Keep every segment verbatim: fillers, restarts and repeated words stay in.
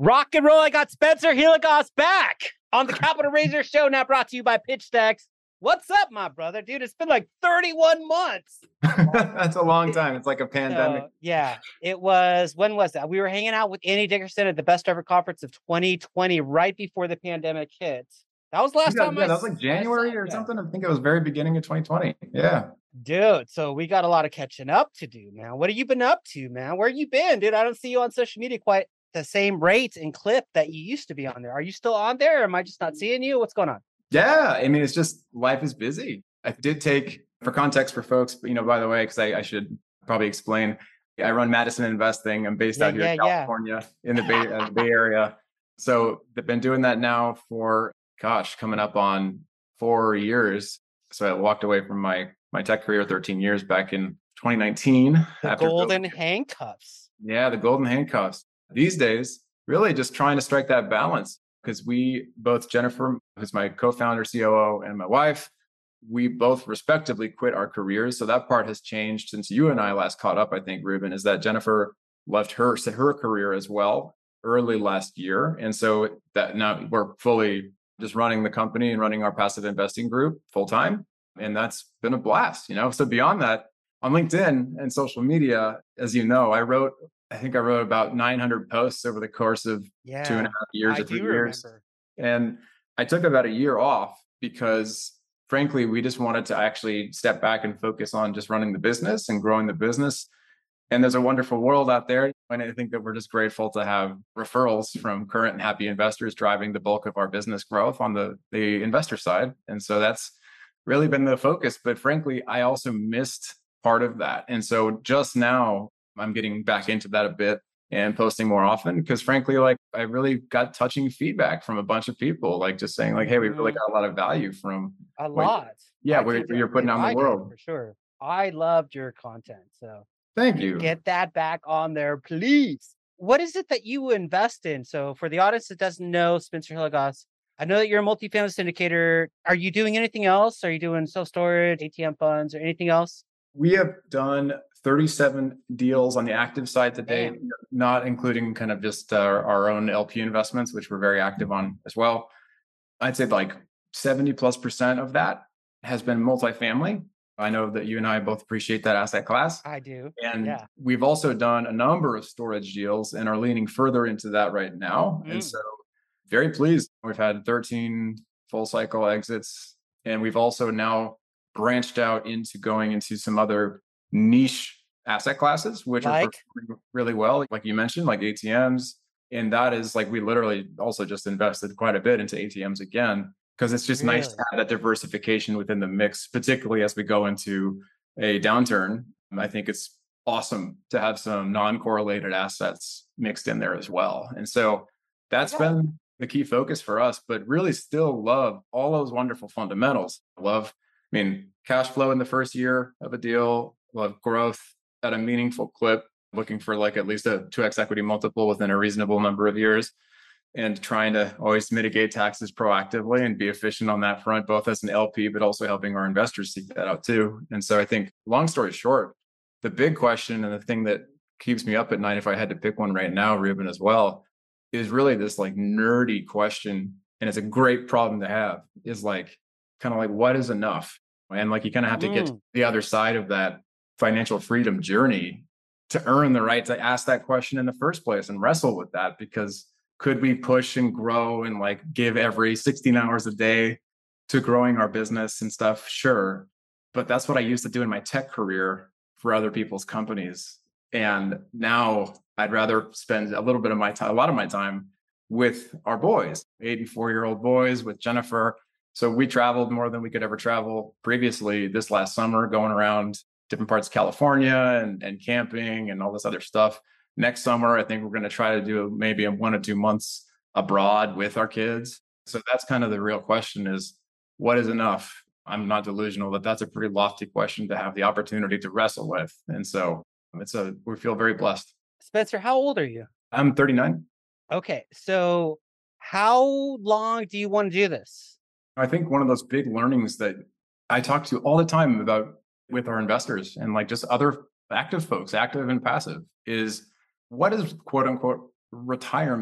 Rock and roll. I got Spencer Hilligoss back on the Capital Razor Show, now brought to you by Pitch Stacks. What's up, my brother? Dude, it's been like thirty-one months. That's a long time. It's like a pandemic. So, yeah, it was. When was that? We were hanging out with Andy Dickerson at the Best Ever Conference of twenty twenty, right before the pandemic hit. That was last yeah, time. Yeah, I, that was like January or yeah. something. I think it was very beginning of twenty twenty. Yeah. Dude, so we got a lot of catching up to do, man. What have you been up to, man? Where you been, dude? I don't see you on social media quite the same rate and clip that you used to be on there. Are you still on there? Or am I just not seeing you? What's going on? Yeah. I mean, it's just life is busy. I did take, for context for folks, you know, by the way, because I, I should probably explain, I run Madison Investing. I'm based Yeah, out here yeah, in California, yeah. in the Bay, uh, Bay Area. So I've been doing that now for, gosh, coming up on four years. So I walked away from my my tech career thirteen years back in twenty nineteen. The golden handcuffs. Yeah, the golden handcuffs. These days, really just trying to strike that balance, because we both, Jennifer, who's my co-founder, C O O, and my wife, we both respectively quit our careers. So that part has changed since you and I last caught up, I think, Ruben, is that Jennifer left her, her career as well early last year. And so that now we're fully just running the company and running our passive investing group full time. And that's been a blast, you know? So beyond that, on LinkedIn and social media, as you know, I wrote, I think I wrote about nine hundred posts over the course of yeah, two and a half years I or three do years. remember. And I took about a year off because frankly, we just wanted to actually step back and focus on just running the business and growing the business. And there's a wonderful world out there. And I think that we're just grateful to have referrals from current and happy investors driving the bulk of our business growth on the, the investor side. And so that's really been the focus. But frankly, I also missed part of that. And so just now I'm getting back into that a bit and posting more often because frankly, like I really got touching feedback from a bunch of people, like just saying like, hey, we really got a lot of value from a lot. Yeah, what you're putting out in the world. For sure. I loved your content. So thank you. Get that back on there, please. What is it that you invest in? So for the audience that doesn't know Spencer Hilligoss, I know that you're a multifamily syndicator. Are you doing anything else? Are you doing self-storage, A T M funds, or anything else? We have done thirty-seven deals on the active side today, Damn. not including kind of just our, our own L P investments, which we're very active on as well. I'd say like seventy plus percent of that has been multifamily. I know that you and I both appreciate that asset class. I do. And yeah. we've also done a number of storage deals and are leaning further into that right now. Mm. And so very pleased. We've had thirteen full cycle exits. And we've also now branched out into going into some other niche asset classes, which like? are performing really well, like you mentioned, like A T Ms. And that is like, we literally also just invested quite a bit into A T Ms again, because it's just really? nice to have that diversification within the mix, particularly as we go into a downturn. I think it's awesome to have some non-correlated assets mixed in there as well. And so that's okay. been the key focus for us, but really still love all those wonderful fundamentals. Love, I mean, cash flow in the first year of a deal, love growth at a meaningful clip, looking for like at least a two X equity multiple within a reasonable number of years, and trying to always mitigate taxes proactively and be efficient on that front, both as an L P, but also helping our investors seek that out too. And so I think, long story short, the big question and the thing that keeps me up at night, if I had to pick one right now, Ruben, as well, is really this like nerdy question. And it's a great problem to have, is like, kind of like, what is enough? And like, you kind of have to mm. get to the other side of that financial freedom journey to earn the right to ask that question in the first place and wrestle with that. Because could we push and grow and like give every sixteen hours a day to growing our business and stuff? Sure. But that's what I used to do in my tech career for other people's companies. And now I'd rather spend a little bit of my time, a lot of my time with our boys, eighty-four year old boys with Jennifer. So we traveled more than we could ever travel previously this last summer, going around different parts of California and, and camping and all this other stuff. Next summer, I think we're going to try to do maybe one or two months abroad with our kids. So that's kind of the real question, is what is enough? I'm not delusional, but that's a pretty lofty question to have the opportunity to wrestle with. And so it's a, we feel very blessed. Spencer, how old are you? I'm thirty-nine. Okay. So how long do you want to do this? I think one of those big learnings that I talk to all the time about with our investors and like just other active folks, active and passive, is what is quote unquote retirement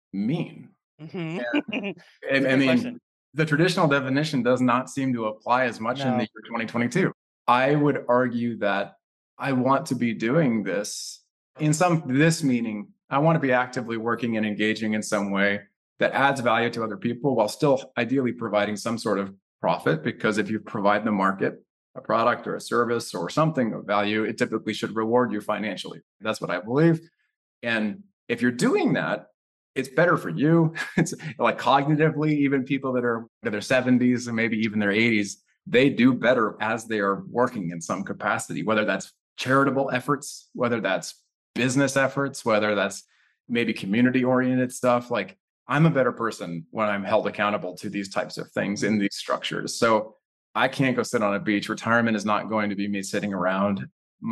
mean? Mhm. And, That's a I good mean, question. the traditional definition does not seem to apply as much in the No. year twenty twenty-two. I would argue that I want to be doing this in some this meaning. I want to be actively working and engaging in some way that adds value to other people while still ideally providing some sort of profit. Because if you provide the market a product or a service or something of value, it typically should reward you financially. That's what I believe. And if you're doing that, it's better for you. It's like cognitively, even people that are in their seventies and maybe even their eighties, they do better as they are working in some capacity, whether that's charitable efforts, whether that's business efforts, whether that's maybe community oriented stuff. Like I'm a better person when I'm held accountable to these types of things in these structures. So I can't go sit on a beach. Retirement is not going to be me sitting around.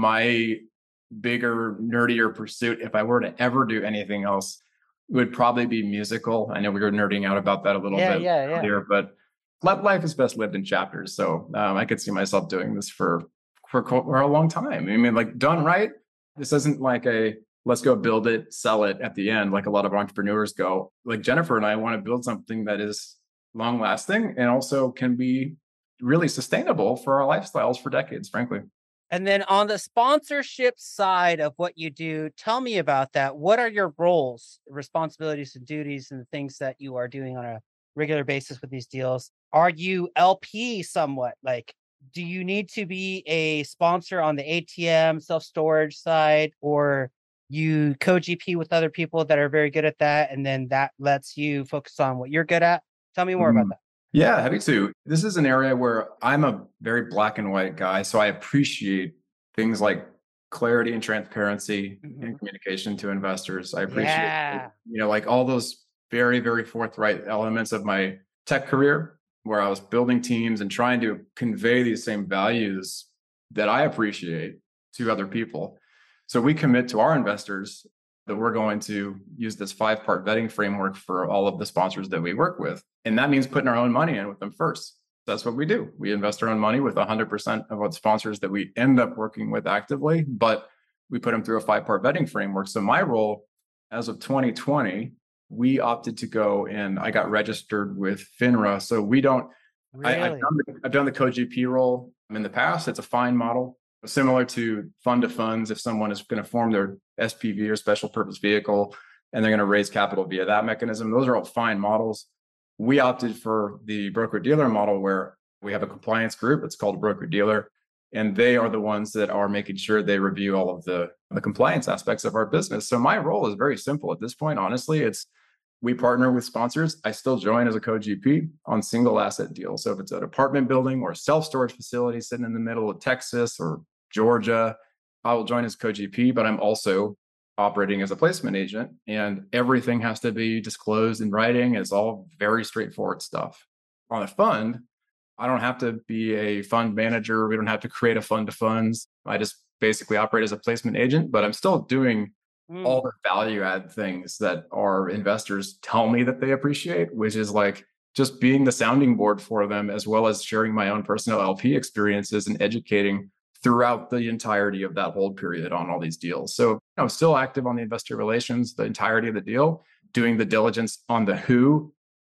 My bigger, nerdier pursuit, if I were to ever do anything else, would probably be musical. I know we were nerding out about that a little Yeah, bit yeah, yeah. earlier, but life is best lived in chapters. So um, I could see myself doing this for, for for a long time. I mean, like done right, this isn't like a let's go build it, sell it at the end, like a lot of entrepreneurs go. Like Jennifer and I want to build something that is long lasting and also can be really sustainable for our lifestyles for decades, frankly. And then on the sponsorship side of what you do, tell me about that. What are your roles, responsibilities, and duties, and the things that you are doing on a regular basis with these deals? Are you L P somewhat? Like, do you need to be a sponsor on the A T M, self storage side, or you co G P with other people that are very good at that, and then that lets you focus on what you're good at? Tell me more about Mhm. that. Yeah, happy to. This is an area where I'm a very black and white guy. So I appreciate things like clarity and transparency Mhm. and communication to investors. I appreciate, Yeah. you know, like all those very, very forthright elements of my tech career where I was building teams and trying to convey these same values that I appreciate to other people. So we commit to our investors that we're going to use this five part vetting framework for all of the sponsors that we work with. And that means putting our own money in with them first. That's what we do. We invest our own money with one hundred percent of what sponsors that we end up working with actively, but we put them through a five part vetting framework. So my role as of twenty twenty, we opted to go and I got registered with FINRA. So we don't, I, I've, Really? done the, I've done the co-G P role in the past. It's a fine model, similar to fund to funds. If someone is going to form their S P V or special purpose vehicle and they're going to raise capital via that mechanism, those are all fine models. We opted for the broker dealer model where we have a compliance group. It's called broker dealer. And they are the ones that are making sure they review all of the, the compliance aspects of our business. So my role is very simple at this point. Honestly, it's we partner with sponsors. I still join as a co-G P on single asset deals. So if it's an apartment building or a self-storage facility sitting in the middle of Texas or Georgia, I will join as co-G P, but I'm also operating as a placement agent and everything has to be disclosed in writing. It's all very straightforward stuff. On a fund, I don't have to be a fund manager. We don't have to create a fund to funds. I just basically operate as a placement agent, but I'm still doing all Mm. the value add things that our investors tell me that they appreciate, which is like just being the sounding board for them, as well as sharing my own personal L P experiences and educating throughout the entirety of that hold period on all these deals. So I'm still active on the investor relations, the entirety of the deal, doing the diligence on the who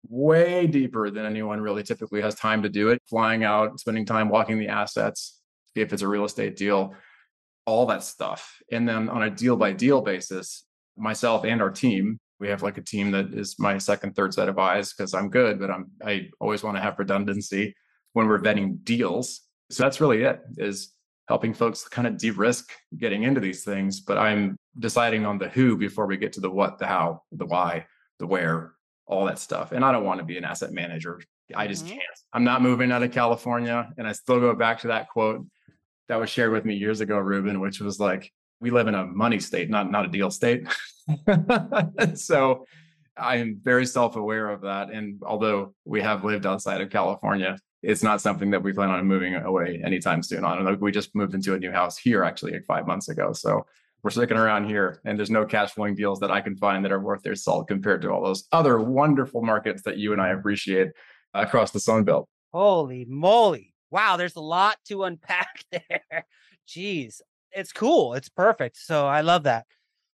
way deeper than anyone really typically has time to do it, flying out, spending time walking the assets, if it's a real estate deal, all that stuff. And then on a deal by deal basis, myself and our team, we have like a team that is my second, third set of eyes because I'm good, but I'm I always want to have redundancy when we're vetting deals. So that's really it, is helping folks kind of de-risk getting into these things. But I'm deciding on the who before we get to the what, the how, the why, the where, all that stuff. And I don't want to be an asset manager. I just Mhm. can't. I'm not moving out of California. And I still go back to that quote that was shared with me years ago, Ruben, which was like, we live in a money state, not not a deal state. So I'm very self-aware of that. And although we have lived outside of California, it's not something that we plan on moving away anytime soon. On like we just moved into a new house here actually like five months ago. So we're sticking around here, and there's no cash flowing deals that I can find that are worth their salt compared to all those other wonderful markets that you and I appreciate across the Sun Belt. Holy moly. Wow, there's a lot to unpack there. Jeez. It's cool. It's perfect. So I love that.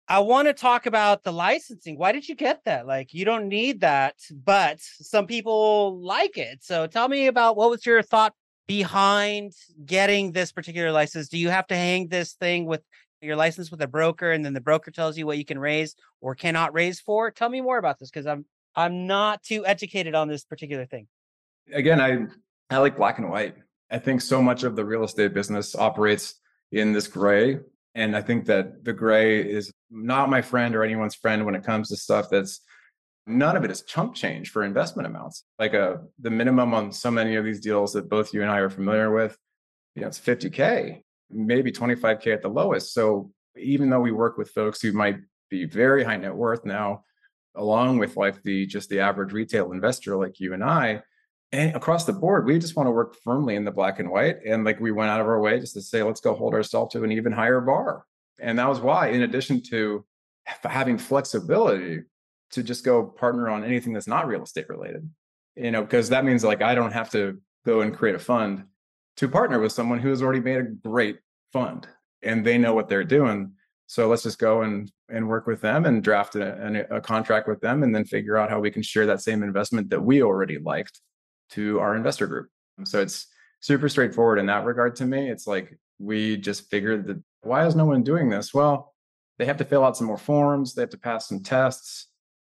I want to talk about the licensing. Why did you get that? Like, you don't need that, but some people like it. So tell me about what was your thought behind getting this particular license? Do you have to hang this thing with your license with a broker and then the broker tells you what you can raise or cannot raise for? Tell me more about this because I'm I'm not too educated on this particular thing. Again, I I like black and white. I think so much of the real estate business operates in this gray. And I think that the gray is not my friend or anyone's friend when it comes to stuff that's none of it is chump change for investment amounts. Like a the minimum on so many of these deals that both you and I are familiar with, you know, it's fifty K, maybe twenty-five K at the lowest. So even though we work with folks who might be very high net worth now, along with like the just the average retail investor like you and I, and across the board, we just want to work firmly in the black and white. And like we went out of our way just to say, let's go hold ourselves to an even higher bar. And that was why, in addition to having flexibility to just go partner on anything that's not real estate related, you know, because that means like I don't have to go and create a fund to partner with someone who has already made a great fund and they know what they're doing. So let's just go and and work with them and draft a, a, a contract with them and then figure out how we can share that same investment that we already liked to our investor group. So it's super straightforward in that regard to me. It's like we just figured that why is no one doing this? Well, they have to fill out some more forms, they have to pass some tests,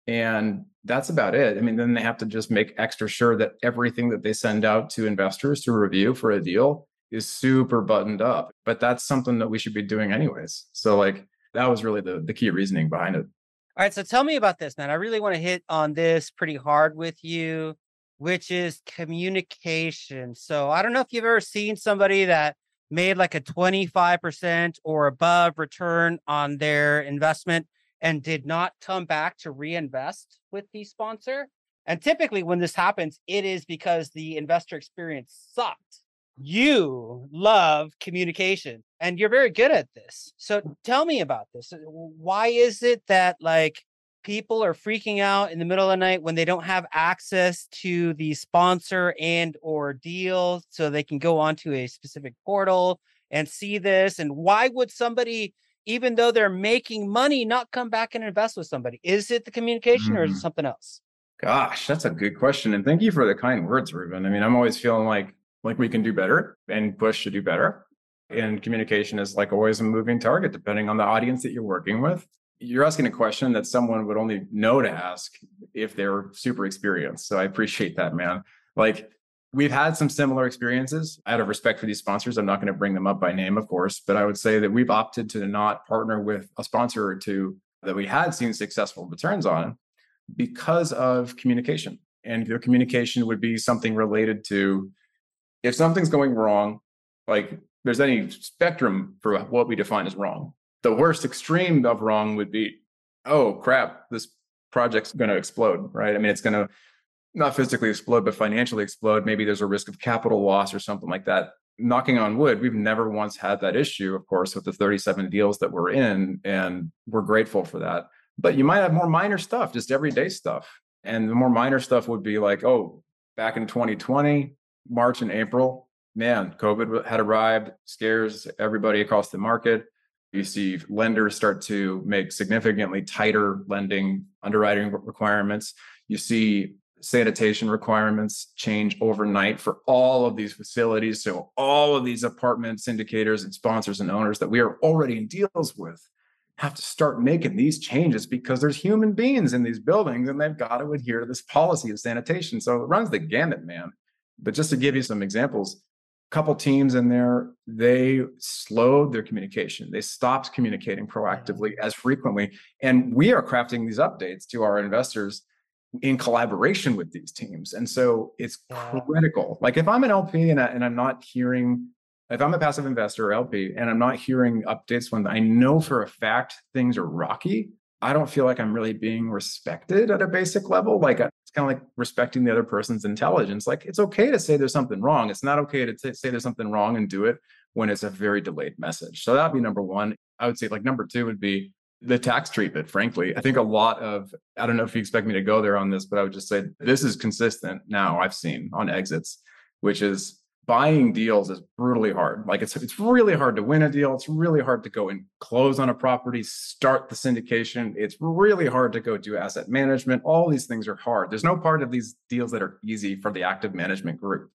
and that's about it. I mean, then they have to just make extra sure that everything that they send out to investors to review for a deal is super buttoned up. But that's something that we should be doing anyways. So like that was really the, the key reasoning behind it. All right. So tell me about this, man. I really want to hit on this pretty hard with you, which is communication. So I don't know if you've ever seen somebody that made like a twenty-five percent or above return on their investment and did not come back to reinvest with the sponsor. And typically when this happens, it is because the investor experience sucked. You love communication and you're very good at this. So tell me about this. Why is it that like people are freaking out in the middle of the night when they don't have access to the sponsor and or deal so they can go onto a specific portal and see this? And why would somebody, even though they're making money, not come back and invest with somebody? Is it the communication or is it something else? Gosh, that's a good question. And thank you for the kind words, Ruben. I mean, I'm always feeling like like we can do better and push to do better. And communication is like always a moving target, depending on the audience that you're working with. You're asking a question that someone would only know to ask if they're super experienced. So I appreciate that, man. Like we've had some similar experiences out of respect for these sponsors. I'm not going to bring them up by name, of course, but I would say that we've opted to not partner with a sponsor or two that we had seen successful returns on because of communication. And their communication would be something related to if something's going wrong, like there's any spectrum for what we define as wrong. The worst extreme of wrong would be, oh crap, this project's going to explode, right? I mean, it's going to not physically explode, but financially explode. Maybe there's a risk of capital loss or something like that. Knocking on wood, we've never once had that issue, of course, with the thirty-seven deals that we're in, and we're grateful for that. But you might have more minor stuff, just everyday stuff. And the more minor stuff would be like, oh, back in twenty twenty, March and April, man, COVID had arrived, scares everybody across the market. You see lenders start to make significantly tighter lending underwriting requirements. You see sanitation requirements change overnight for all of these facilities. So all of these apartment syndicators and sponsors and owners that we are already in deals with have to start making these changes because there's human beings in these buildings and they've got to adhere to this policy of sanitation. So it runs the gamut, man. But just to give you some examples, a couple teams in there, they slowed their communication. They stopped communicating proactively as frequently. And we are crafting these updates to our investors in collaboration with these teams. And so it's critical. Like if I'm an L P and, I, and I'm not hearing, if I'm a passive investor or L P and I'm not hearing updates when I know for a fact things are rocky, I don't feel like I'm really being respected at a basic level. Like it's kind of like respecting the other person's intelligence. Like it's okay to say there's something wrong. It's not okay to t- say there's something wrong and do it when it's a very delayed message. So that'd be number one. I would say like number two would be the tax treatment, frankly. I think a lot of, I don't know if you expect me to go there on this, but I would just say this is consistent now I've seen on exits, which is buying deals is brutally hard. Like it's it's really hard to win a deal. It's really hard to go and close on a property, start the syndication. It's really hard to go do asset management. All these things are hard. There's no part of these deals that are easy for the active management group.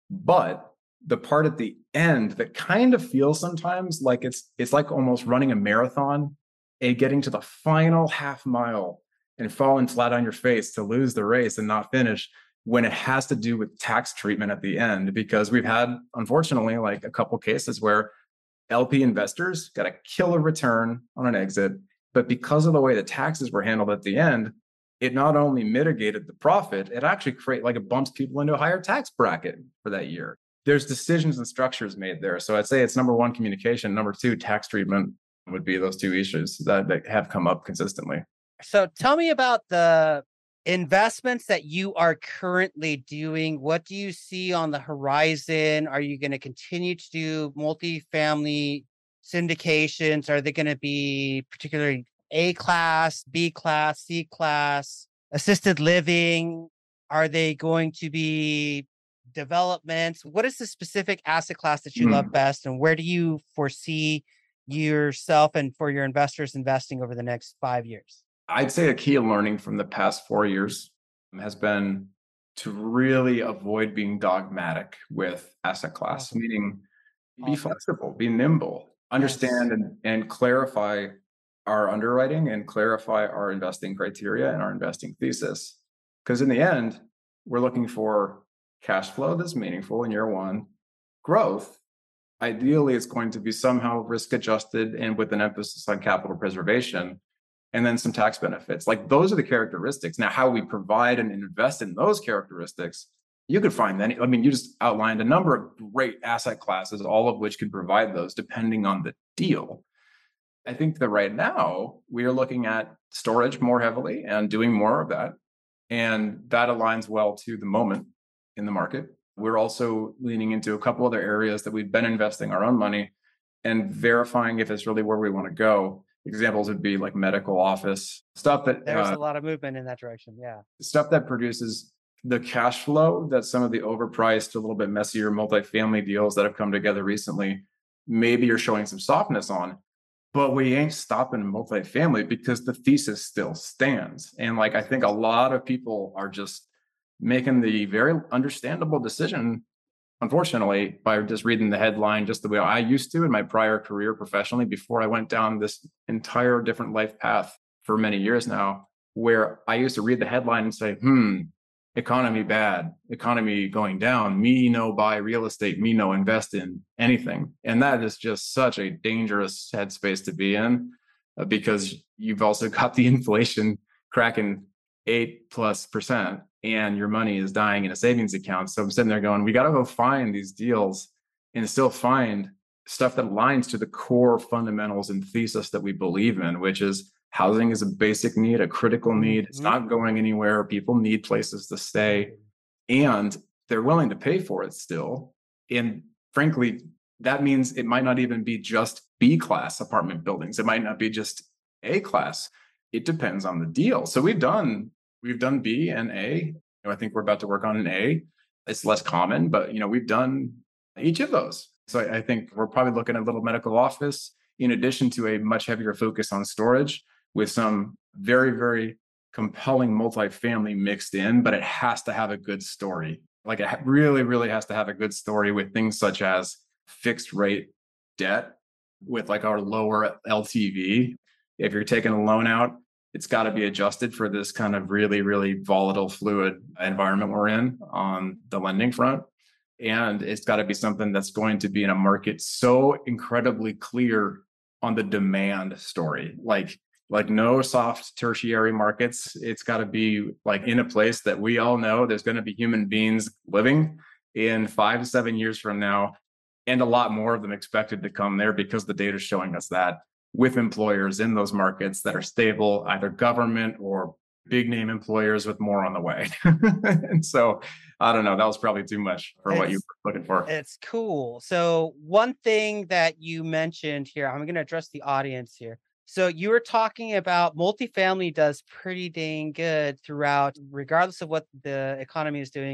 But the part at the end that kind of feels sometimes like it's it's like almost running a marathon and getting to the final half mile and falling flat on your face to lose the race and not finish, when it has to do with tax treatment at the end. Because we've had, unfortunately, like a couple cases where L P investors got a killer return on an exit, but because of the way the taxes were handled at the end, it not only mitigated the profit, it actually create like it bumps people into a higher tax bracket for that year. There's decisions and structures made there. So I'd say it's number one, communication. Number two, tax treatment would be those two issues that, that have come up consistently. So tell me about the investments that you are currently doing. What do you see on the horizon? Are you going to continue to do multifamily syndications? Are they going to be particularly A class, B class, C class, assisted living? Are they going to be developments? What is the specific asset class that you mm. love best? And where do you foresee yourself and for your investors investing over the next five years? I'd say a key learning from the past four years has been to really avoid being dogmatic with asset class, awesome. meaning be awesome. flexible, be nimble, understand yes. and, and clarify our underwriting and clarify our investing criteria and our investing thesis. Because in the end, we're looking for cash flow that's meaningful in year one, growth. Ideally, it's going to be somehow risk adjusted and with an emphasis on capital preservation. And then some tax benefits. Like those are the characteristics. Now, how we provide and invest in those characteristics, you could find that. I mean, you just outlined a number of great asset classes, all of which can provide those depending on the deal. I think that right now we are looking at storage more heavily and doing more of that. And that aligns well to the moment in the market. We're also leaning into a couple other areas that we've been investing our own money and verifying if it's really where we want to go. Examples would be like medical office stuff that there's uh, a lot of movement in that direction. Yeah. Stuff that produces the cash flow that some of the overpriced, a little bit messier multifamily deals that have come together recently, maybe you're showing some softness on, but we ain't stopping multifamily because the thesis still stands. And like, I think a lot of people are just making the very understandable decision, unfortunately, by just reading the headline, just the way I used to in my prior career professionally, before I went down this entire different life path for many years now, where I used to read the headline and say, hmm, economy bad, economy going down, me no buy real estate, me no invest in anything. And that is just such a dangerous headspace to be in uh, because you've also got the inflation cracking eight plus percent. And your money is dying in a savings account. So I'm sitting there going, we got to go find these deals and still find stuff that aligns to the core fundamentals and thesis that we believe in, which is housing is a basic need, a critical need. It's not going anywhere. People need places to stay and they're willing to pay for it still. And frankly, that means it might not even be just B class apartment buildings. It might not be just A class. It depends on the deal. So we've done We've done B and A. You know, I think we're about to work on an A. It's less common, but you know, we've done each of those. So I, I think we're probably looking at a little medical office in addition to a much heavier focus on storage with some very, very compelling multifamily mixed in, but it has to have a good story. Like it really, really has to have a good story with things such as fixed rate debt with like our lower L T V. If you're taking a loan out, it's got to be adjusted for this kind of really, really volatile, fluid environment we're in on the lending front. And it's got to be something that's going to be in a market so incredibly clear on the demand story. Like, like no soft tertiary markets. It's got to be like in a place that we all know there's going to be human beings living in five to seven years from now, and a lot more of them expected to come there because the data is showing us that, with employers in those markets that are stable, either government or big name employers with more on the way. And so I don't know, that was probably too much for it's, what you were looking for. It's cool. So one thing that you mentioned here, I'm going to address the audience here. So you were talking about multifamily does pretty dang good throughout, regardless of what the economy is doing.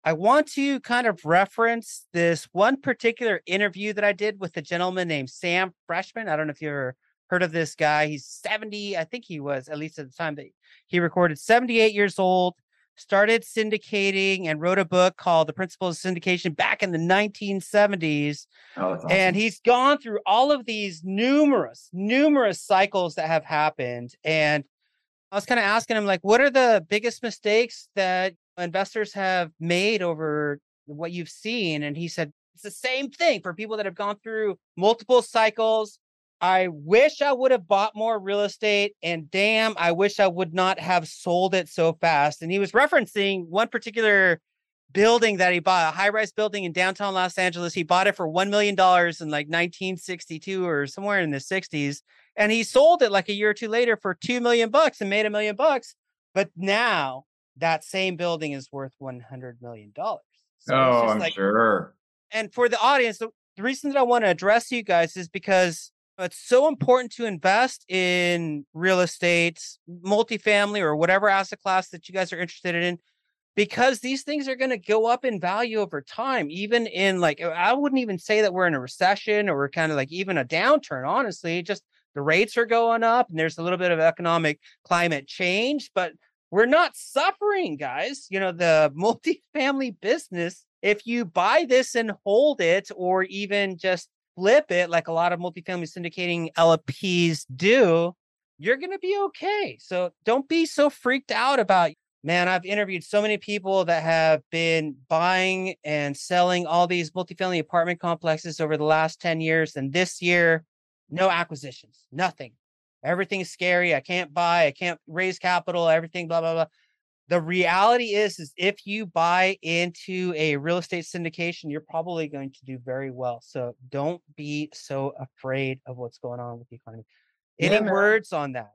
I want to kind of reference this one particular interview that I did with a gentleman named Sam Freshman. I don't know if you ever heard of this guy. He's seventy. I think he was, at least at the time that he recorded, seventy-eight years old, started syndicating and wrote a book called The Principles of Syndication back in the nineteen seventies. Oh, that's awesome. And he's gone through all of these numerous, numerous cycles that have happened. And I was kind of asking him, like, what are the biggest mistakes that investors have made over what you've seen? And he said, it's the same thing for people that have gone through multiple cycles. I wish I would have bought more real estate, and damn, I wish I would not have sold it so fast. And he was referencing one particular building that he bought, a high-rise building in downtown Los Angeles. He bought it for one million dollars in like nineteen sixty-two or somewhere in the sixties. And he sold it like a year or two later for two million bucks and made a million bucks. But now that same building is worth one hundred million dollars. So oh, I'm like, sure. And for the audience, the, the reason that I want to address you guys is because it's so important to invest in real estate, multifamily, or whatever asset class that you guys are interested in, because these things are going to go up in value over time. Even in, like, I wouldn't even say that we're in a recession or we're kind of like even a downturn, honestly. Just the rates are going up and there's a little bit of economic climate change, but we're not suffering, guys. You know, the multifamily business, if you buy this and hold it, or even just flip it like a lot of multifamily syndicating L Ps do, you're going to be okay. So don't be so freaked out about, man, I've interviewed so many people that have been buying and selling all these multifamily apartment complexes over the last ten years. And this year, no acquisitions, nothing. Everything's scary. I can't buy. I can't raise capital, everything, blah, blah, blah. The reality is, is if you buy into a real estate syndication, you're probably going to do very well. So don't be so afraid of what's going on with the economy. Any yeah, words on that?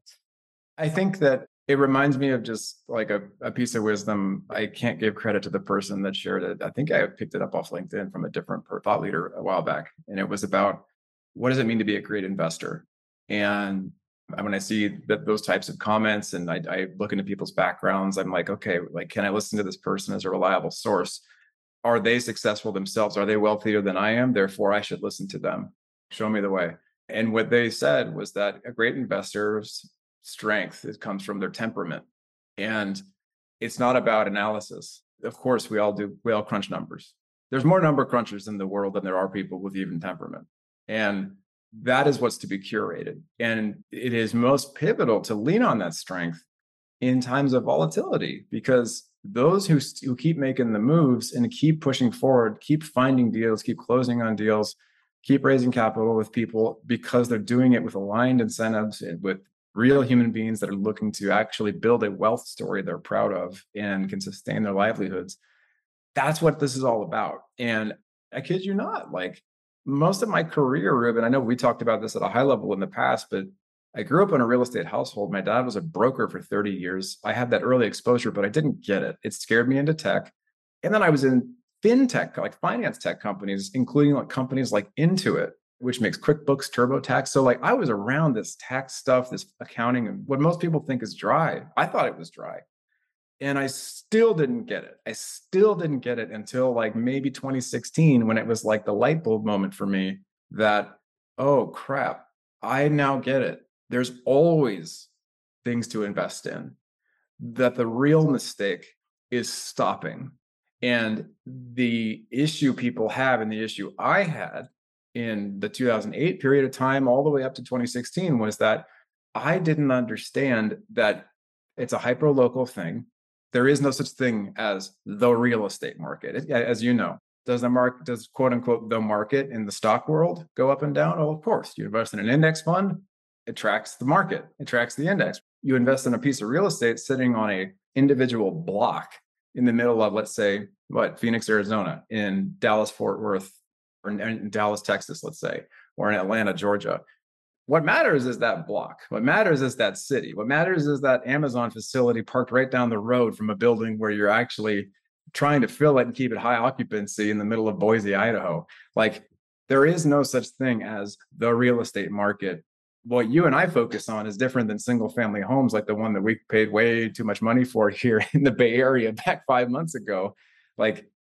I think that it reminds me of just like a, a piece of wisdom. I can't give credit to the person that shared it. I think I picked it up off LinkedIn from a different thought leader a while back. And it was about, what does it mean to be a great investor? And when I see that those types of comments and I, I look into people's backgrounds, I'm like, okay, like, can I listen to this person as a reliable source? Are they successful themselves? Are they wealthier than I am? Therefore, I should listen to them. Show me the way. And what they said was that a great investor's strength, it comes from their temperament. And it's not about analysis. Of course, we all do, we all crunch numbers. There's more number crunchers in the world than there are people with even temperament. And that is what's to be curated. And it is most pivotal to lean on that strength in times of volatility, because those who, who keep making the moves and keep pushing forward, keep finding deals, keep closing on deals, keep raising capital with people because they're doing it with aligned incentives and with real human beings that are looking to actually build a wealth story they're proud of and can sustain their livelihoods. That's what this is all about. And I kid you not, like, most of my career, Ruben, I know we talked about this at a high level in the past, but I grew up in a real estate household. My dad was a broker for thirty years. I had that early exposure, but I didn't get it. It scared me into tech. And then I was in fintech, like finance tech companies, including like companies like Intuit, which makes QuickBooks, TurboTax. So like I was around this tax stuff, this accounting, and what most people think is dry. I thought it was dry. And I still didn't get it. I still didn't get it until like maybe twenty sixteen, when it was like the light bulb moment for me that, oh crap, I now get it. There's always things to invest in. That the real mistake is stopping. And the issue people have, and the issue I had in the two thousand eight period of time all the way up to twenty sixteen, was that I didn't understand that it's a hyper-local thing. There is no such thing as the real estate market. As you know, does the market, does quote unquote the market in the stock world go up and down? Oh, of course. You invest in an index fund, it tracks the market, it tracks the index. You invest in a piece of real estate sitting on a individual block in the middle of, let's say, what, Phoenix, Arizona, in Dallas, Fort Worth, or in Dallas, Texas, let's say, or in Atlanta, Georgia. What matters is that block. What matters is that city. What matters is that Amazon facility parked right down the road from a building where you're actually trying to fill it and keep it high occupancy in the middle of Boise, Idaho. Like, there is no such thing as the real estate market. What you and I focus on is different than single family homes like the one that we paid way too much money for here in the Bay Area back five months ago. Like,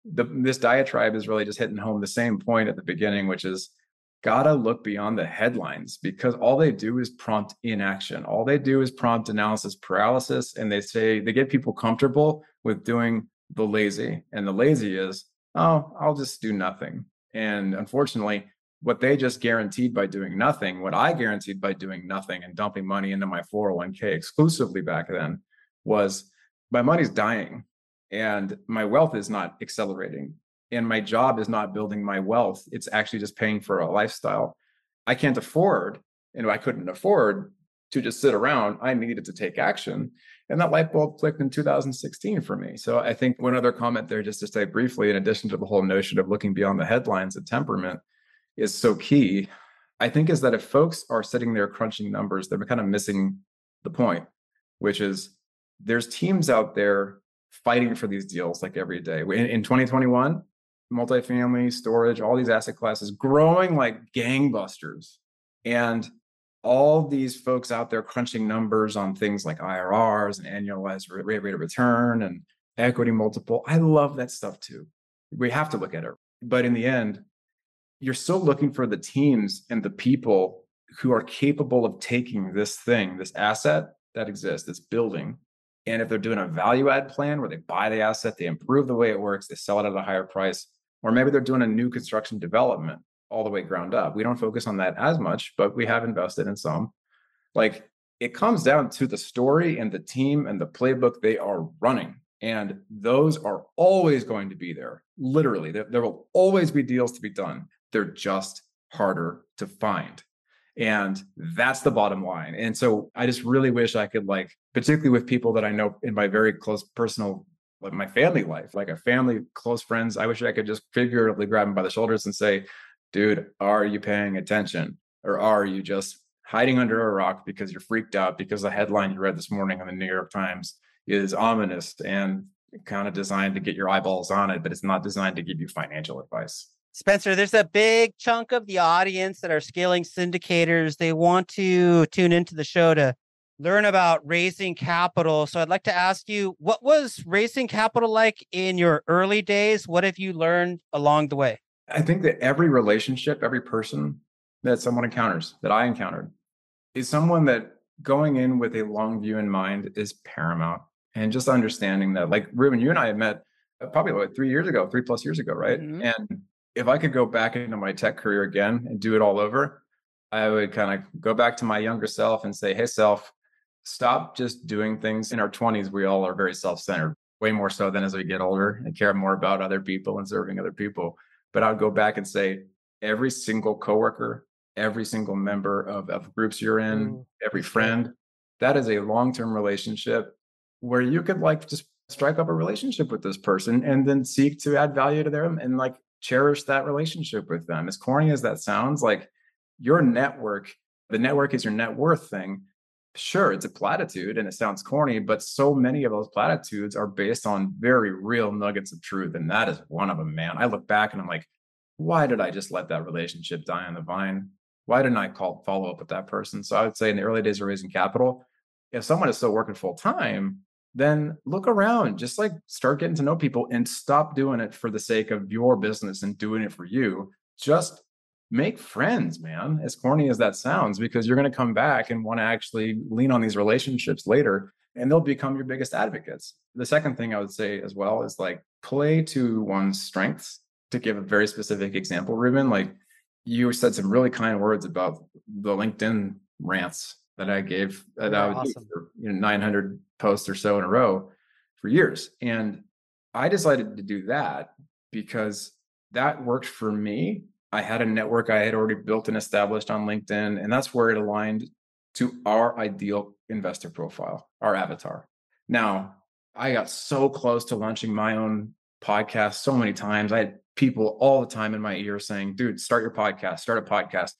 the, this diatribe is really just hitting home the same point at the beginning, which is gotta look beyond the headlines, because all they do is prompt inaction. All they do is prompt analysis paralysis. And they say they get people comfortable with doing the lazy. And the lazy is, oh, I'll just do nothing. And unfortunately, what they just guaranteed by doing nothing, what I guaranteed by doing nothing and dumping money into my four oh one k exclusively back then, was my money's dying and my wealth is not accelerating. And my job is not building my wealth. It's actually just paying for a lifestyle. I can't afford, and I couldn't afford to just sit around. I needed to take action. And that light bulb clicked in two thousand sixteen for me. So I think one other comment there, just to say briefly, in addition to the whole notion of looking beyond the headlines and temperament, is so key, I think, is that if folks are sitting there crunching numbers, they're kind of missing the point, which is there's teams out there fighting for these deals like every day. In, in twenty twenty-one, multifamily, storage, all these asset classes growing like gangbusters. And all these folks out there crunching numbers on things like I R Rs and annualized rate, rate of return and equity multiple. I love that stuff too. We have to look at it. But in the end, you're still looking for the teams and the people who are capable of taking this thing, this asset that exists, this building. And if they're doing a value add plan where they buy the asset, they improve the way it works, they sell it at a higher price, or maybe they're doing a new construction development all the way ground up. We don't focus on that as much, but we have invested in some. Like, it comes down to the story and the team and the playbook they are running. And those are always going to be there. Literally, there, there will always be deals to be done. They're just harder to find. And that's the bottom line. And so I just really wish I could, like, particularly with people that I know in my very close personal, like my family life, like a family, close friends, I wish I could just figuratively grab them by the shoulders and say, dude, are you paying attention? Or are you just hiding under a rock because you're freaked out because the headline you read this morning in the New York Times is ominous and kind of designed to get your eyeballs on it, but it's not designed to give you financial advice? Spencer, there's a big chunk of the audience that are scaling syndicators. They want to tune into the show to learn about raising capital. So I'd like to ask you, what was raising capital like in your early days? What have you learned along the way? I think that every relationship, every person that someone encounters, that I encountered, is someone that going in with a long view in mind is paramount. And just understanding that, like, Ruben, you and I had met probably like three years ago, three plus years ago, right? Mm-hmm. And if I could go back into my tech career again and do it all over, I would kind of go back to my younger self and say, hey, self, stop just doing things. In our twenties, we all are very self-centered, way more so than as we get older and care more about other people and serving other people. But I would go back and say, every single coworker, every single member of, of groups you're in, Ooh, every friend, that is a long-term relationship where you could, like, just strike up a relationship with this person and then seek to add value to them and, like, cherish that relationship with them. As corny as that sounds, like, your network, the network is your net worth thing. Sure, it's a platitude and it sounds corny, but so many of those platitudes are based on very real nuggets of truth. And that is one of them, man. I look back and I'm like, why did I just let that relationship die on the vine? Why didn't I call follow up with that person? So I would say in the early days of raising capital, if someone is still working full time, then look around, just like start getting to know people and stop doing it for the sake of your business and doing it for you. Just make friends, man, as corny as that sounds, because you're going to come back and want to actually lean on these relationships later and they'll become your biggest advocates. The second thing I would say as well is, like, play to one's strengths. To give a very specific example, Ruben, like, you said some really kind words about the LinkedIn rants that I gave that I would awesome. do for, you know, nine hundred posts or so in a row for years. And I decided to do that because that worked for me. I had a network I had already built and established on LinkedIn, and that's where it aligned to our ideal investor profile, our avatar. Now, I got so close to launching my own podcast so many times. I had people all the time in my ear saying, dude, start your podcast, start a podcast.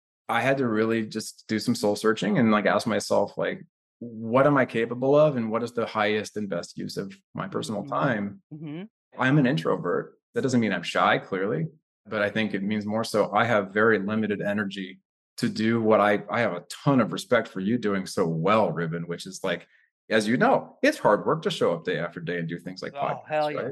I had to really just do some soul searching and, like, ask myself, like, what am I capable of? And what is the highest and best use of my personal time? Mm-hmm. I'm an introvert. That doesn't mean I'm shy, clearly, but I think it means more so I have very limited energy to do what I, I have a ton of respect for you doing so well, Ruben, which is, like, as you know, it's hard work to show up day after day and do things like oh, podcasts, hell yeah. right?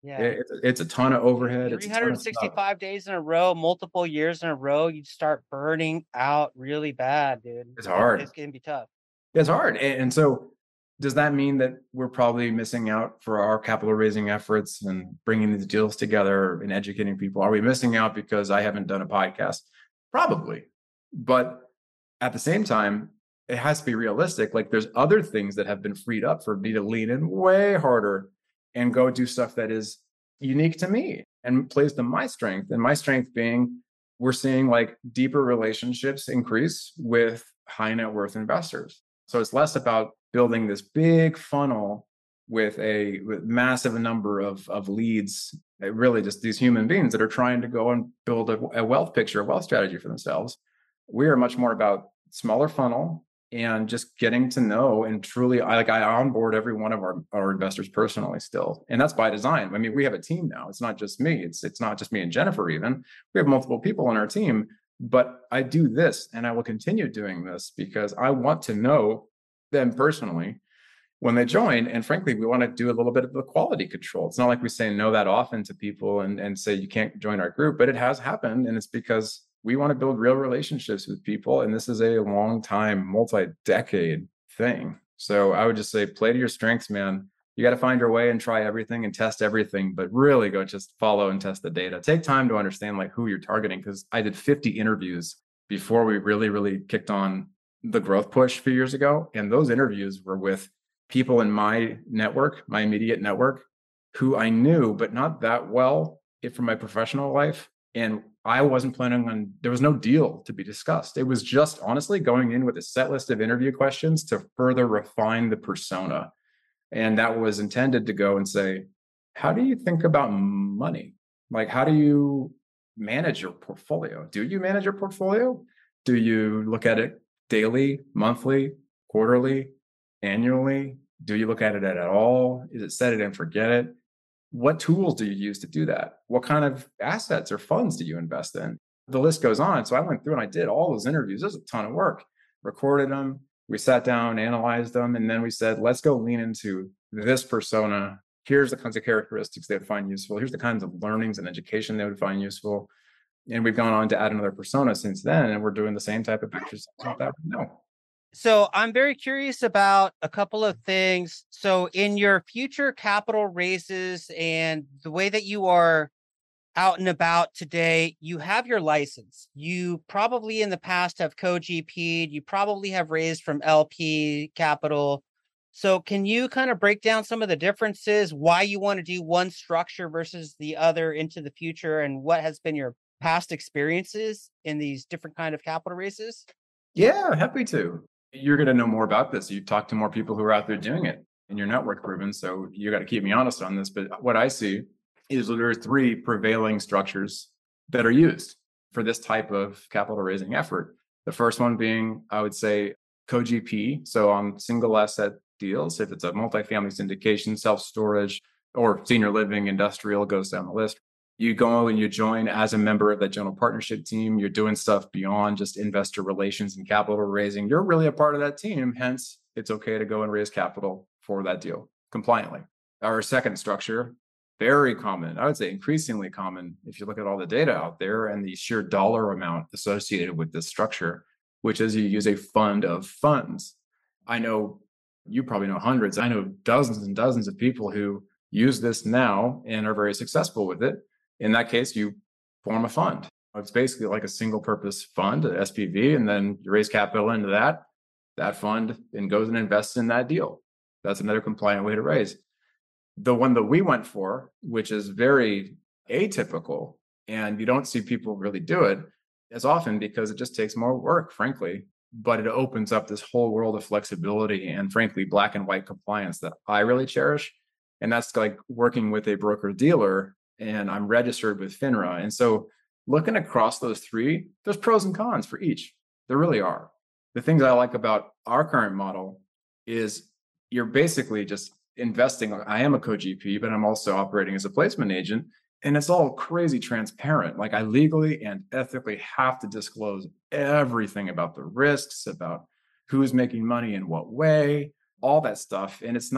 Yeah. It, it's, it's a ton of overhead. It's a ton of stuff. three hundred sixty-five days in a row, multiple years in a row, you start burning out really bad, dude. It's It, hard. it's gonna be tough. It's hard. And, and so does that mean that we're probably missing out for our capital raising efforts and bringing these deals together and educating people? Are we missing out because I haven't done a podcast? Probably. But at the same time, it has to be realistic. Like there's other things that have been freed up for me to lean in way harder and go do stuff that is unique to me and plays to my strength. And my strength being we're seeing like deeper relationships increase with high net worth investors. So it's less about building this big funnel with a with massive number of, of leads, really just these human beings that are trying to go and build a, a wealth picture, a wealth strategy for themselves. We are much more about smaller funnel and just getting to know and truly, I like I onboard every one of our, our investors personally still. And that's by design. I mean, we have a team now. It's not just me. It's it's not just me and Jennifer even. We have multiple people on our team, but I do this and I will continue doing this because I want to know them personally when they join. And frankly, we want to do a little bit of the quality control. It's not like we say no that often to people and, and say you can't join our group, but it has happened. And it's because we want to build real relationships with people. And this is a long time, multi-decade thing. So I would just say play to your strengths, man. You got to find your way and try everything and test everything, but really go just follow and test the data. Take time to understand like who you're targeting. Because I did fifty interviews before we really, really kicked on the growth push a few years ago. And those interviews were with people in my network, my immediate network, who I knew, but not that well from my professional life. And I wasn't planning on, there was no deal to be discussed. It was just honestly going in with a set list of interview questions to further refine the persona. And that was intended to go and say, how do you think about money? Like, how do you manage your portfolio? Do you manage your portfolio? Do you look at it daily, monthly, quarterly, annually? Do you look at it at all? Is it set it and forget it? What tools do you use to do that? What kind of assets or funds do you invest in? The list goes on. So I went through and I did all those interviews. There's a ton of work, recorded them. We sat down, analyzed them, and then we said, let's go lean into this persona. Here's the kinds of characteristics they would find useful. Here's the kinds of learnings and education they would find useful. And we've gone on to add another persona since then. And we're doing the same type of exercise with that right now. So I'm very curious about a couple of things. So in your future capital raises and the way that you are out and about today, you have your license. You probably in the past have co-G P'd. You probably have raised from L P capital. So can you kind of break down some of the differences, why you want to do one structure versus the other into the future, and what has been your past experiences in these different kind of capital raises? Yeah, happy to. You're going to know more about this. You've talked to more people who are out there doing it in your network, Ruben. So you got to keep me honest on this. But what I see is there are three prevailing structures that are used for this type of capital raising effort. The first one being, I would say, co-G P. So on single asset deals, if it's a multifamily syndication, self-storage, or senior living, industrial, goes down the list. You go and you join as a member of that general partnership team. You're doing stuff beyond just investor relations and capital raising. You're really a part of that team. Hence, it's okay to go and raise capital for that deal compliantly. Our second structure, very common, I would say increasingly common, if you look at all the data out there and the sheer dollar amount associated with this structure, which is you use a fund of funds. I know you probably know hundreds. I know dozens and dozens of people who use this now and are very successful with it. In that case, you form a fund. It's basically like a single purpose fund, an S P V, and then you raise capital into that. That fund then goes and invests in that deal. That's another compliant way to raise. The one that we went for, which is very atypical, and you don't see people really do it as often because it just takes more work, frankly, but it opens up this whole world of flexibility and frankly, black and white compliance that I really cherish. And that's like working with a broker dealer, and I'm registered with FINRA. And so looking across those three, there's pros and cons for each. There really are. The things I like about our current model is you're basically just investing. I am a co-G P, but I'm also operating as a placement agent. And it's all crazy transparent. Like I legally and ethically have to disclose everything about the risks, about who's making money in what way, all that stuff. And it's not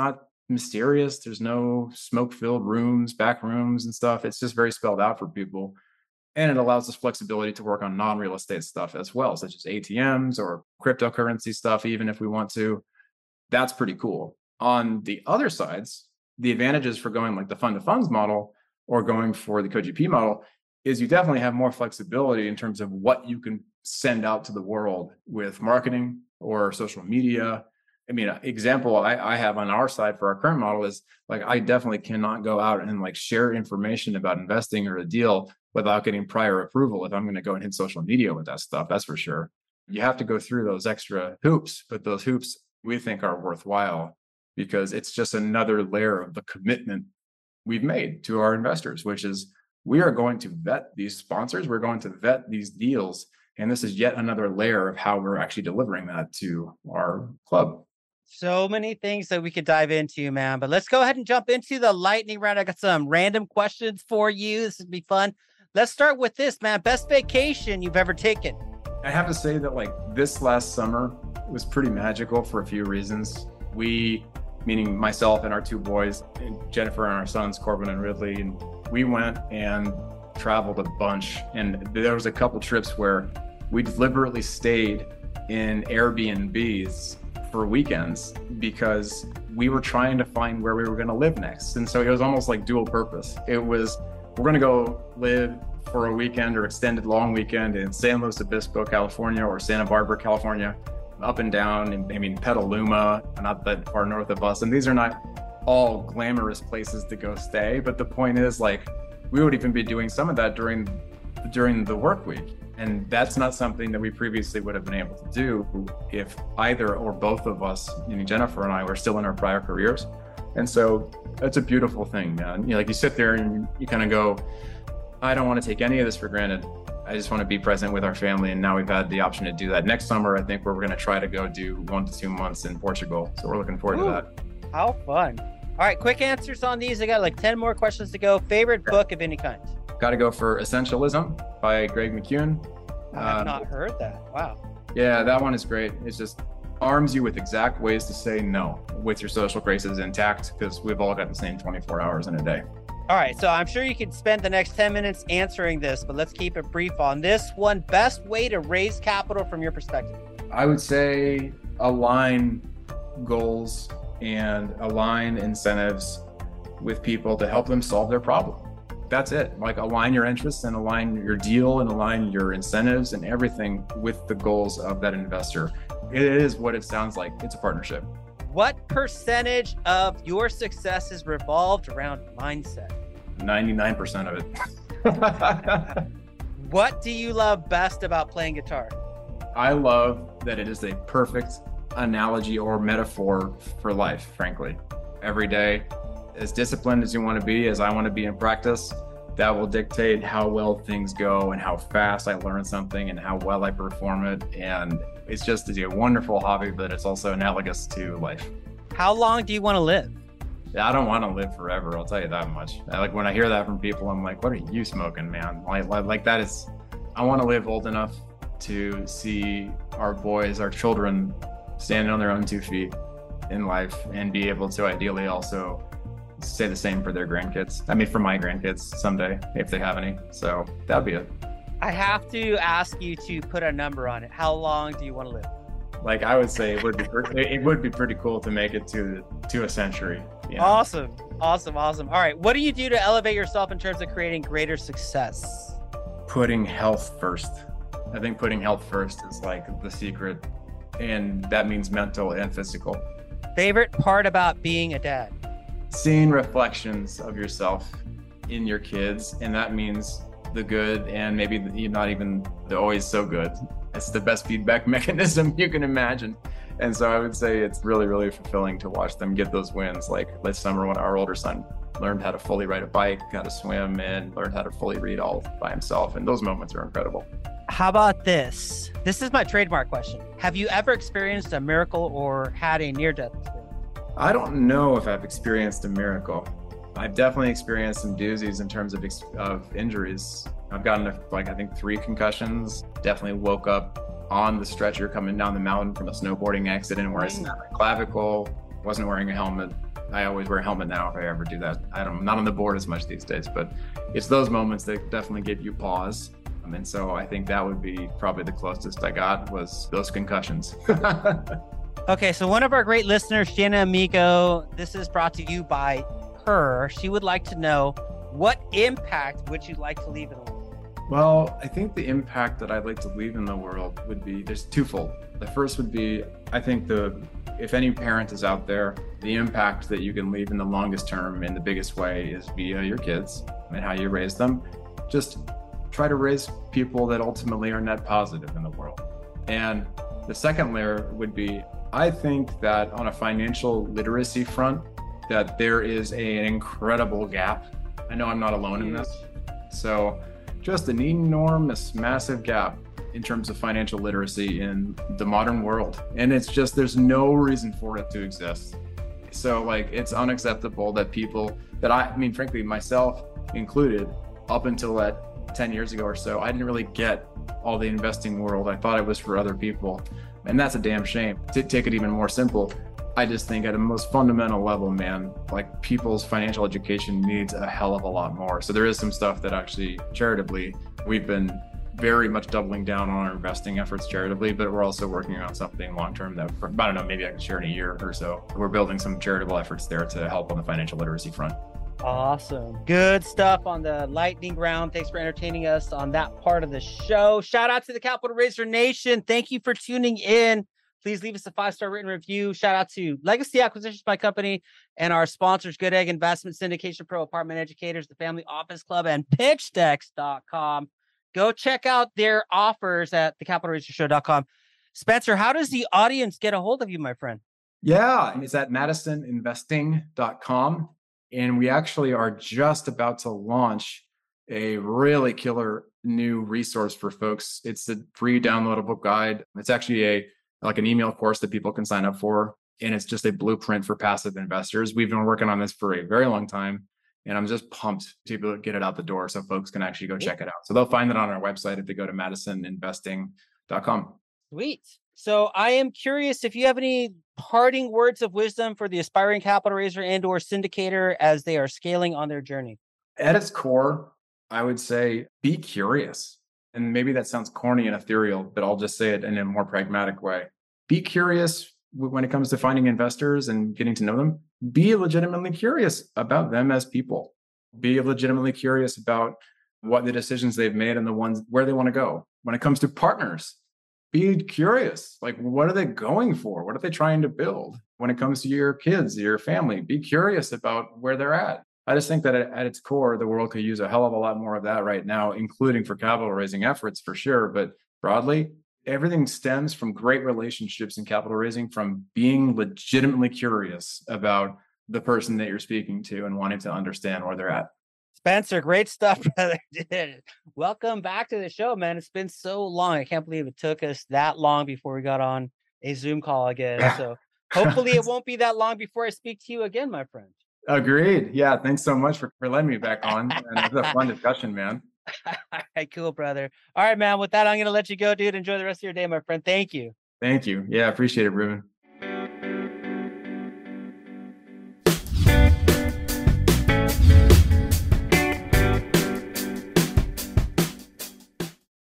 mysterious. There's no smoke-filled rooms, back rooms and stuff. It's just very spelled out for people. And it allows us flexibility to work on non-real estate stuff as well, such as A T Ms or cryptocurrency stuff, even if we want to. That's pretty cool. On the other sides, the advantages for going like the fund of funds model or going for the CoGP model is you definitely have more flexibility in terms of what you can send out to the world with marketing or social media. I mean, an example I, I have on our side for our current model is like, I definitely cannot go out and like share information about investing or a deal without getting prior approval if I'm going to go and hit social media with that stuff. That's for sure. You have to go through those extra hoops, but those hoops we think are worthwhile because it's just another layer of the commitment we've made to our investors, which is we are going to vet these sponsors. We're going to vet these deals. And this is yet another layer of how we're actually delivering that to our club. So many things that we could dive into, man. But let's go ahead and jump into the lightning round. I got some random questions for you. This would be fun. Let's start with this, man. Best vacation you've ever taken? I have to say that like this last summer was pretty magical for a few reasons. We, meaning myself and our two boys, and Jennifer and our sons, Corbin and Ridley, and we went and traveled a bunch. And there was a couple trips where we deliberately stayed in Airbnbs for weekends because we were trying to find where we were going to live next. And so it was almost like dual purpose. It was, we're going to go live for a weekend or extended long weekend in San Luis Obispo, California, or Santa Barbara, California, up and down. And I mean, Petaluma, not that far north of us. And these are not all glamorous places to go stay. But the point is, like, we would even be doing some of that during during the work week. And that's not something that we previously would have been able to do if either or both of us, meaning Jennifer and I, were still in our prior careers. And so that's a beautiful thing, man. You know, like you sit there and you kind of go, I don't want to take any of this for granted. I just want to be present with our family. And now we've had the option to do that. Next summer, I think we're going to try to go do one to two months in Portugal. So we're looking forward Ooh, to that. How fun. All right, quick answers on these. I got like ten more questions to go. Favorite okay. book of any kind? Got to go for Essentialism by Greg McKeown. I've um, not heard that. Wow. Yeah, that one is great. It just arms you with exact ways to say no with your social graces intact, because we've all got the same twenty-four hours in a day. All right, so I'm sure you could spend the next ten minutes answering this, but let's keep it brief on this one. Best way to raise capital from your perspective? I would say align goals and align incentives with people to help them solve their problem. That's it. Like, align your interests and align your deal and align your incentives and everything with the goals of that investor. It is what it sounds like. It's a partnership. What percentage of your success is revolved around mindset? ninety-nine percent of it. What do you love best about playing guitar? I love that it is a perfect analogy or metaphor for life, frankly. Every day, as disciplined as you want to be, as I want to be in practice, that will dictate how well things go and how fast I learn something and how well I perform it. And it's just a wonderful hobby, but it's also analogous to life. How long do you want to live? I don't want to live forever. I'll tell you that much. Like, when I hear that from people, I'm like, what are you smoking, man? Like, like that is, I want to live old enough to see our boys, our children standing on their own two feet in life and be able to ideally also say the same for their grandkids. I mean, for my grandkids someday, if they have any. So that'd be it. I have to ask you to put a number on it. How long do you want to live? Like, I would say it would be it would be pretty cool to make it to to a century. You know? Awesome, awesome, awesome. All right, what do you do to elevate yourself in terms of creating greater success? Putting health first. I think putting health first is like the secret, and that means mental and physical. Favorite part about being a dad? Seeing reflections of yourself in your kids, and that means the good and maybe not even the always so good. It's the best feedback mechanism you can imagine. And so I would say it's really, really fulfilling to watch them get those wins. Like this summer when our older son learned how to fully ride a bike, how to swim, and learned how to fully read all by himself. And those moments are incredible. How about this? This is my trademark question. Have you ever experienced a miracle or had a near-death experience? I don't know if I've experienced a miracle. I've definitely experienced some doozies in terms of of injuries. I've gotten like, I think three concussions. Definitely woke up on the stretcher coming down the mountain from a snowboarding accident where I snapped my clavicle. wasn't wearing a helmet. I always wear a helmet now if I ever do that. I don't, I'm not on the board as much these days, but it's those moments that definitely give you pause. And so I think that would be probably the closest I got was those concussions. Okay, so one of our great listeners, Shanna Amico, this is brought to you by her. She would like to know, what impact would you like to leave in the world? Well, I think the impact that I'd like to leave in the world would be, there's twofold. The first would be, I think the if any parent is out there, the impact that you can leave in the longest term in the biggest way is via your kids and how you raise them. Just try to raise people that ultimately are net positive in the world. And the second layer would be, I think that on a financial literacy front, that there is a, an incredible gap. I know I'm not alone in this. So just an enormous, massive gap in terms of financial literacy in the modern world. And it's just, there's no reason for it to exist. So like, it's unacceptable that people that I, I mean, frankly, myself included, up until that ten years ago or so, I didn't really get all the investing world. I thought it was for other people. And that's a damn shame. To take it even more simple, I just think at a most fundamental level, man, like people's financial education needs a hell of a lot more. So there is some stuff that actually charitably, we've been very much doubling down on our investing efforts charitably, but we're also working on something long-term that, I don't know, maybe I can share in a year or so. We're building some charitable efforts there to help on the financial literacy front. Awesome. Good stuff on the lightning round. Thanks for entertaining us on that part of the show. Shout out to the Capital Raiser Nation. Thank you for tuning in. Please leave us a five-star written review. Shout out to Legacy Acquisitions, my company, and our sponsors, Good Egg Investment, Syndication Pro, Apartment Educators, the Family Office Club, and pitch dex dot com. Go check out their offers at the capital raiser show dot com. Spencer, how does the audience get a hold of you, my friend? Yeah, it's at madison investing dot com. And we actually are just about to launch a really killer new resource for folks. It's a free downloadable guide. It's actually a like an email course that people can sign up for. And it's just a blueprint for passive investors. We've been working on this for a very long time. And I'm just pumped to get it out the door so folks can actually go check it out. So they'll find it on our website if they go to madison investing dot com. Sweet. So I am curious if you have any parting words of wisdom for the aspiring capital raiser and or syndicator as they are scaling on their journey. At its core, I would say be curious. And maybe that sounds corny and ethereal, but I'll just say it in a more pragmatic way. Be curious when it comes to finding investors and getting to know them. Be legitimately curious about them as people. Be legitimately curious about what the decisions they've made and the ones where they want to go. When it comes to partners, be curious. Like, what are they going for? What are they trying to build? When it comes to your kids, your family, be curious about where they're at. I just think that at its core, the world could use a hell of a lot more of that right now, including for capital raising efforts for sure. But broadly, everything stems from great relationships in capital raising, from being legitimately curious about the person that you're speaking to and wanting to understand where they're at. Spencer, great stuff, brother. Welcome back to the show, man. It's been so long. I can't believe it took us that long before we got on a Zoom call again. So hopefully it won't be that long before I speak to you again, my friend. Agreed. Yeah. Thanks so much for, for letting me back on. And it was a fun discussion, man. All right, cool, brother. All right, man. With that, I'm going to let you go, dude. Enjoy the rest of your day, my friend. Thank you. Thank you. Yeah, appreciate it, Ruben.